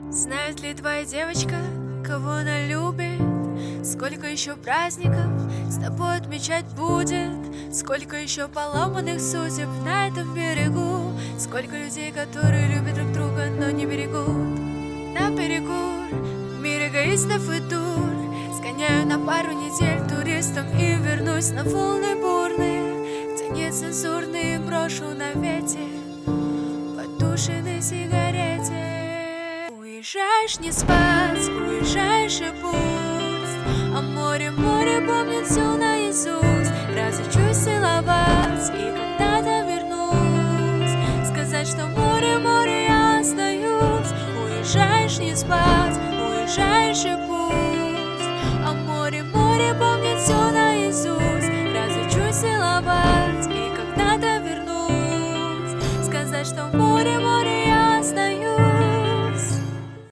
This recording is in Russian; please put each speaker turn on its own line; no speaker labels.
Знает ли твоя девочка, кого она любит? Сколько еще праздников с тобой отмечать будет? Сколько еще поломанных судеб на этом берегу? Сколько людей, которые любят друг друга, но не берегут? Наперекор мир эгоистов и дур сгоняю на пару недель туристом и вернусь на волны бурные, где нецензурные брошу на ветер потушенной сигарете. Уезжаешь не спать, уезжаешь и пусть, а море помнит все наизусть. Разучусь целовать и когда-то вернусь, сказать, что море я остаюсь. Уезжаешь не спать, уезжаешь и пусть, а море помнит